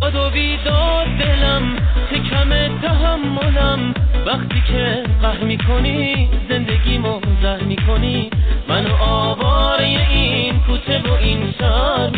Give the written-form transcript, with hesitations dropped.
داد و بیداد دلم که کم تحملم، وقتی که قهر میکنی زندگیمو زهر میکنی، منو آواره این کوچه و این شهر